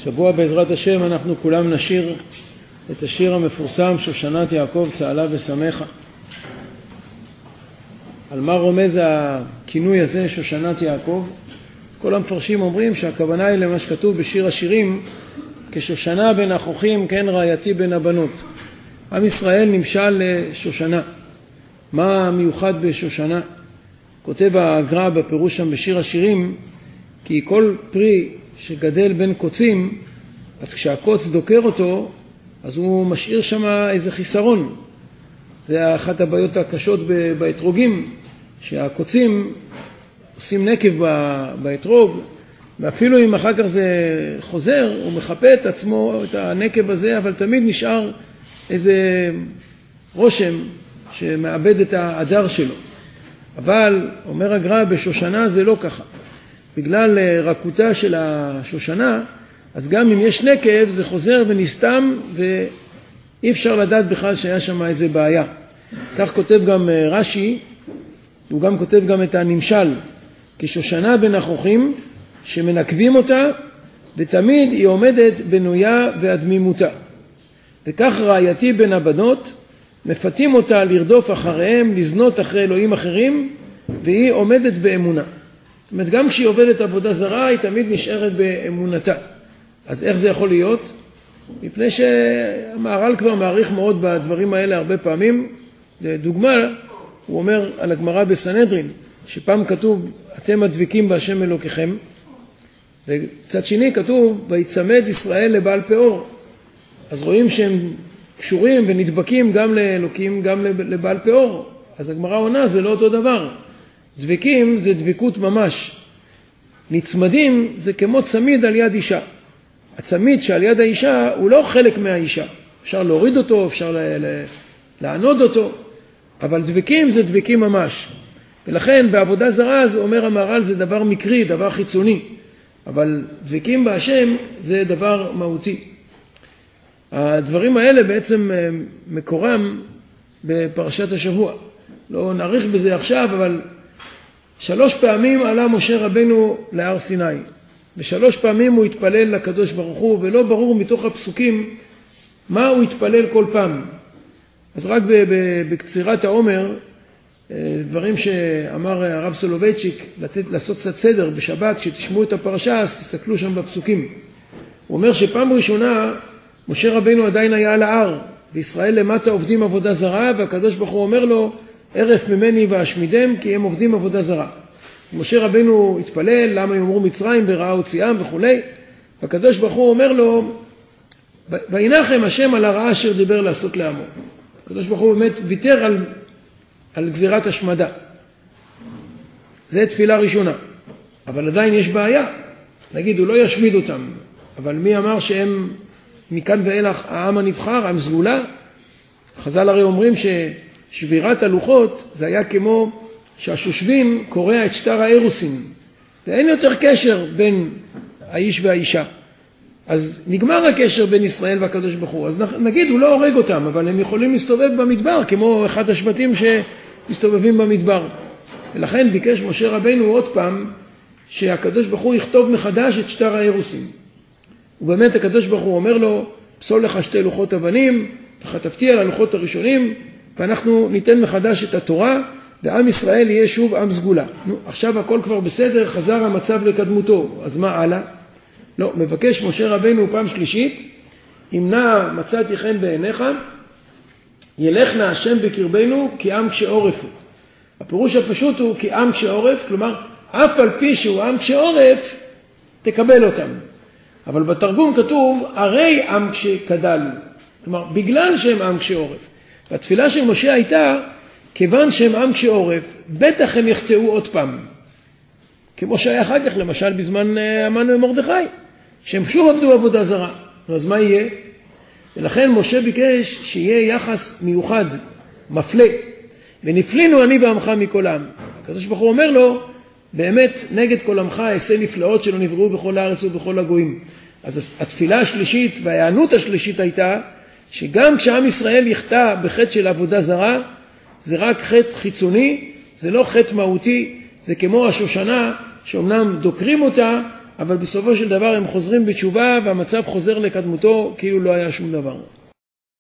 שבוע בעזרת השם אנחנו כולם נשיר את השיר המפורסם שושנת יעקב צהלה ושמחה. על מה רומז הכינוי הזה שושנת יעקב? כל המפרשים אומרים שהכוונה היא למה שכתוב בשיר השירים, כשושנה בין החוכים כן רעייתי בין הבנות. עם ישראל נמשל לשושנה. מה המיוחד בשושנה? כותב הגר"א בפירוש שם בשיר השירים, כי כל פרי שגדל בין קוצים, אז כשהקוץ דוקר אותו, אז הוא משאיר שם איזה חיסרון. זה אחת הבעיות הקשות באתרוגים, שהקוצים עושים נקב באתרוג, ואפילו אם אחר כך זה חוזר, הוא מחפה את עצמו, את הנקב הזה, אבל תמיד נשאר איזה רושם שמאבד את העדר שלו. אבל, אומר הגר"א, בשושנה זה לא ככה. בגלל רכותה של השושנה, אז גם אם יש נקב זה חוזר ונסתם, ואי אפשר לדעת בכלל שהיה שם איזה בעיה. כך כותב גם רש"י, הוא גם כותב גם את הנמשל, כשושנה בין החוכים שמנקבים אותה, ותמיד היא עומדת בנויה ועדמימותה. וכך רעייתי בין הבנות, מפתים אותה לרדוף אחריהם, לזנות אחרי אלוהים אחרים, והיא עומדת באמונה. זאת אומרת, גם כשהיא עובדת עבודה זרה, היא תמיד נשארת באמונתה. אז איך זה יכול להיות? מפני שהמהר"ל כבר מעריך מאוד בדברים האלה הרבה פעמים. לדוגמה, הוא אומר על הגמרא בסנהדרין, שפעם כתוב, אתם הדבקים בהשם אלוקיכם, וצד שני כתוב, ויצמד ישראל לבעל פאור. אז רואים שהם קשורים ונדבקים גם לאלוקים, גם לבעל פאור. אז הגמרא עונה, זה לא אותו דבר. דבקים זה דבקות ממש. נצמדים זה כמו צמיד על יד אישה. הצמיד שעל יד האישה הוא לא חלק מהאישה. אפשר להוריד אותו, אפשר לענוד אותו, אבל דבקים זה דבקים ממש. ולכן בעבודה זרה, זה אומר המהר"ל, זה דבר מקרי, דבר חיצוני. אבל דבקים בהשם זה דבר מהותי. הדברים האלה בעצם מקורם בפרשת השבוע. לא נאריך בזה עכשיו, אבל 3 פעמים עלה משה רבנו להר סיני. ו3 פעמים הוא התפלל לקדוש ברוך הוא, ולא ברור מתוך הפסוקים מה הוא התפלל כל פעם. אז רק בקצירת העומר, דברים שאמר הרב סולובייצ'יק, לעשות קצת סדר בשבת, כשתשמעו את הפרשה, אז תסתכלו שם בפסוקים. הוא אומר שפעם ראשונה, משה רבנו עדיין היה על ההר, וישראל למטה עובדים עבודה זרה, והקדוש ברוך הוא אומר לו, ערף ממני ואשמידם, כי הם עובדים עבודה זרה. משה רבנו התפלל, למה יאמרו מצרים ורעה הוציאם וכו'. והקדוש ברוך הוא אומר לו, וינחם השם על הרעה אשר דיבר לעשות לעמו. הקדוש ברוך הוא באמת ויתר על גזירת השמדה. זה תפילה ראשונה. אבל עדיין יש בעיה. נגיד, הוא לא ישמיד אותם. אבל מי אמר שהם מכאן ואילך העם הנבחר, עם סגולה? חז"ל הרי אומרים ששבירת הלוחות זה היה כמו שהשושבין קורע את שטר האירוסין. ואין יותר קשר בין האיש והאישה. אז נגמר הקשר בין ישראל והקדוש ברוך הוא. אז נגיד, הוא לא הורג אותם, אבל הם יכולים להסתובב במדבר, כמו אחד השבטים שמסתובבים במדבר. ולכן ביקש משה רבנו עוד פעם, שהקדוש ברוך הוא יכתוב מחדש את שטר האירוסין. ובאמת הקדוש ברוך הוא אומר לו, פסול לך 2 לוחות אבנים, וחטפתי על הלוחות הראשונים, ואנחנו ניתן מחדש את התורה, ועם ישראל יהיה שוב עם סגולה. עכשיו הכל כבר בסדר, חזר המצב לקדמותו. אז מה הלאה? לא, מבקש משה רבנו פעם שלישית, אם נא מצאתי חן בעיניך, ילך נא השם בקרבנו כי עם כשעורף הוא. הפירוש הפשוט הוא כי עם כשעורף, כלומר, אף על פי שהוא עם כשעורף, תקבל אותם. אבל בתרגום כתוב, הרי עם כשקדל. כלומר, בגלל שהם עם כשעורף. והתפילה של משה הייתה, כיוון שהם עם כשעורף, בטח הם יחטאו עוד פעם. כמו שהיה אחר כך, למשל בזמן המן ומרדכי, שהם שוב עבדו עבודה זרה. אז מה יהיה? ולכן משה ביקש שיהיה יחס מיוחד, מפלה. ונפלינו אני ועמך מכל העם. הקדוש ברוך הוא אומר לו, באמת נגד כל עמך אעשה נפלאות שלא נבראו בכל הארץ ובכל הגויים. אז התפילה השלישית וההיענות השלישית הייתה, שגם כשעם ישראל יחטא בחטא של עבודה זרה, זה רק חטא חיצוני, זה לא חטא מהותי, זה כמו השושנה שאומנם דוקרים אותה, אבל בסופו של דבר הם חוזרים בתשובה והמצב חוזר לקדמותו כאילו לא היה שום דבר.